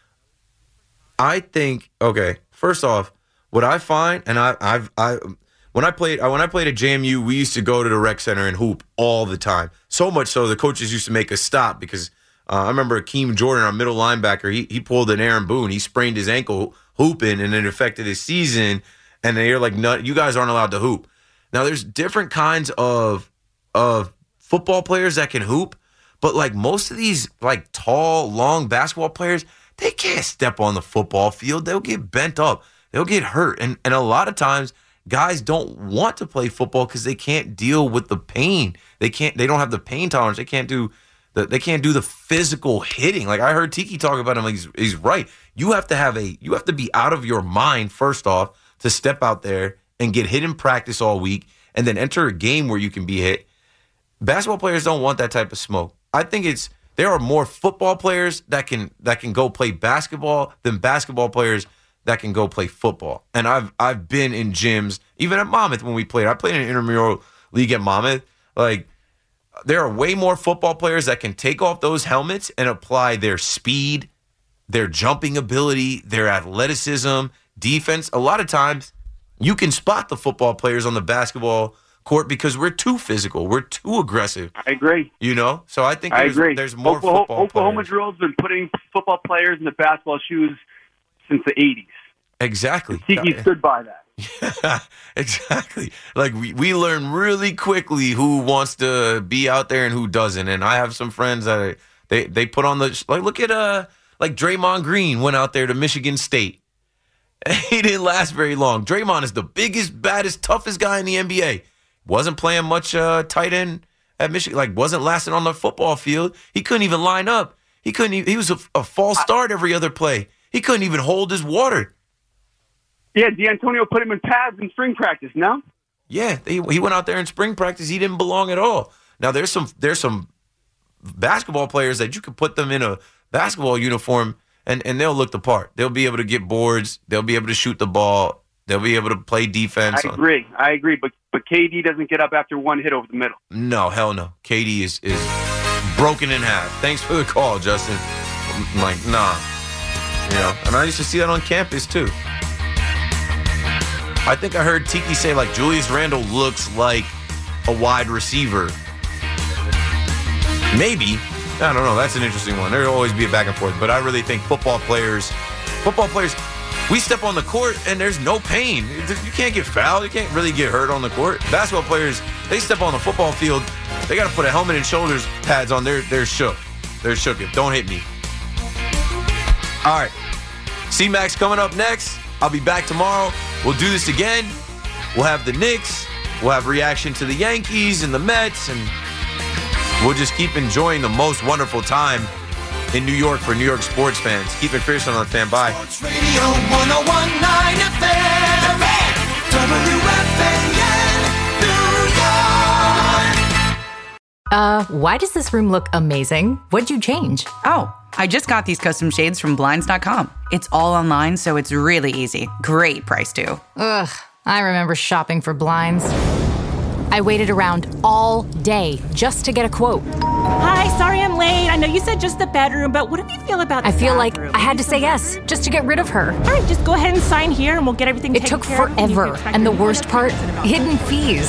I think, okay, first off, what I find, and I, I've, I, when I played, when I played at J M U, we used to go to the rec center and hoop all the time. So much so the coaches used to make us stop because uh, I remember Akeem Jordan, our middle linebacker, he he pulled an Aaron Boone, he sprained his ankle hooping, and it affected his season. And they're like, "No, you guys aren't allowed to hoop." Now, there's different kinds of of football players that can hoop, but like most of these like tall, long basketball players, they can't step on the football field. They'll get bent up. They'll get hurt. And and a lot of times guys don't want to play football because they can't deal with the pain. They can't they don't have the pain tolerance. They can't do the they can't do the physical hitting. Like I heard Tiki talk about him, like he's he's right. You have to have a you have to be out of your mind first off to step out there and get hit in practice all week and then enter a game where you can be hit. Basketball players don't want that type of smoke. I think it's there are more football players that can that can go play basketball than basketball players that can go play football. And I've I've been in gyms, even at Monmouth when we played. I played in an intramural league at Monmouth. Like, there are way more football players that can take off those helmets and apply their speed, their jumping ability, their athleticism, defense. A lot of times, you can spot the football players on the basketball court because we're too physical. We're too aggressive.
I agree.
You know? So I think
I
there's,
agree.
there's more
Oklahoma,
football
Oklahoma
players.
Drill's been putting football players in the basketball shoes since the eighties.
Exactly.
Tiki stood by that.
Yeah, exactly. Like we, we learn really quickly who wants to be out there and who doesn't. And I have some friends that are, they they put on the like look at uh like Draymond Green went out there to Michigan State. He didn't last very long. Draymond is the biggest, baddest, toughest guy in the N B A. Wasn't playing much uh, tight end at Michigan. Like wasn't lasting on the football field. He couldn't even line up. He couldn't. Even, he was a, a false start every other play. He couldn't even hold his water.
Yeah, D'Antonio put him in pads in spring practice, no?
Yeah, he, he went out there in spring practice. He didn't belong at all. Now, there's some there's some basketball players that you could put them in a basketball uniform, and, and they'll look the part. They'll be able to get boards. They'll be able to shoot the ball. They'll be able to play defense.
I agree. I agree. But but K D doesn't get up after one hit over the middle.
No, hell no. K D is, is broken in half. Thanks for the call, Justin. I'm like, nah. You know, and I used to see that on campus, too. I think I heard Tiki say, like, Julius Randle looks like a wide receiver. Maybe. I don't know. That's an interesting one. There'll always be a back and forth. But I really think football players, football players, we step on the court and there's no pain. You can't get fouled. You can't really get hurt on the court. Basketball players, they step on the football field, they got to put a helmet and shoulders pads on. They're, they're shook. They're shook. If don't hit me. All right. C-Max coming up next. I'll be back tomorrow. We'll do this again. We'll have the Knicks. We'll have reaction to the Yankees and the Mets. And we'll just keep enjoying the most wonderful time in New York for New York sports fans. Keep it fierce on the fan. Bye.
Sports Radio one oh one point nine F M. W F A N, New York.
Uh, why does this room look amazing? What'd you change?
Oh, I just got these custom shades from Blinds dot com. It's all online, so it's really easy. Great price, too.
Ugh. I remember shopping for blinds. I waited around all day just to get a quote.
Hi, sorry I'm late. I know you said just the bedroom, but what do you feel about the
I feel
bathroom?
like I had to say yes just to get rid of her.
All right, just go ahead and sign here and we'll get everything
It
taken
took
care of.
forever, and the worst part, hidden fees.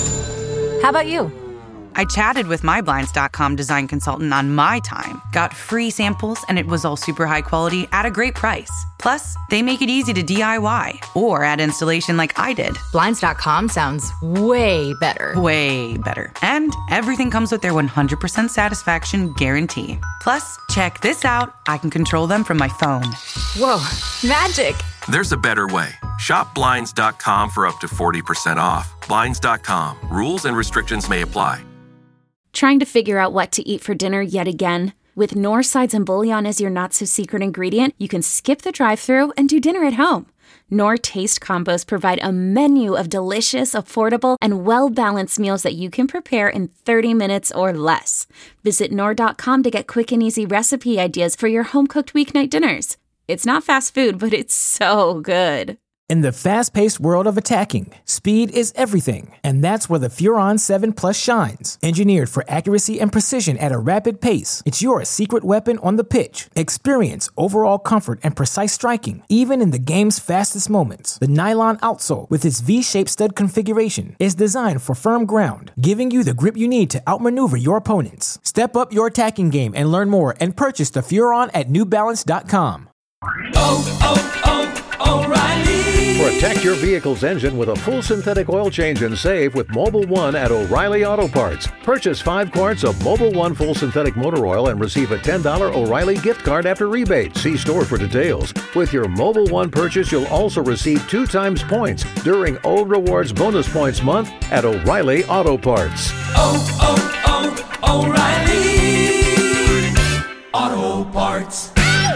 How about you?
I chatted with my Blinds dot com design consultant on my time, got free samples, and it was all super high quality at a great price. Plus, they make it easy to D I Y or add installation like I did.
Blinds dot com sounds way better.
Way better. And everything comes with their one hundred percent satisfaction guarantee. Plus, check this out. I can control them from my phone.
Whoa, magic.
There's a better way. Shop Blinds dot com for up to forty percent off. Blinds dot com. Rules and restrictions may apply.
Trying to figure out what to eat for dinner yet again? With Knorr sides and bouillon as your not-so-secret ingredient, you can skip the drive-thru and do dinner at home. Knorr Taste Combos provide a menu of delicious, affordable, and well-balanced meals that you can prepare in thirty minutes or less. Visit Knorr dot com to get quick and easy recipe ideas for your home-cooked weeknight dinners. It's not fast food, but it's so good.
In the fast-paced world of attacking, speed is everything, and that's where the Furon seven Plus shines. Engineered for accuracy and precision at a rapid pace, it's your secret weapon on the pitch. Experience overall comfort and precise striking, even in the game's fastest moments. The nylon outsole, with its V-shaped stud configuration, is designed for firm ground, giving you the grip you need to outmaneuver your opponents. Step up your attacking game and learn more and purchase the Furon at New Balance dot com.
Oh, oh, oh, O'Reilly.
Protect your vehicle's engine with a full synthetic oil change and save with Mobil one at O'Reilly Auto Parts. Purchase five quarts of Mobil one full synthetic motor oil and receive a ten dollars O'Reilly gift card after rebate. See store for details. With your Mobil one purchase, you'll also receive two times points during O Rewards Bonus Points Month at O'Reilly Auto Parts.
Oh, oh, oh, O'Reilly Auto Parts.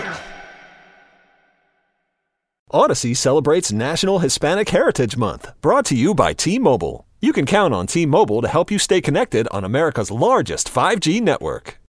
Odyssey celebrates National Hispanic Heritage Month, brought to you by T-Mobile. You can count on T-Mobile to help you stay connected on America's largest five G network.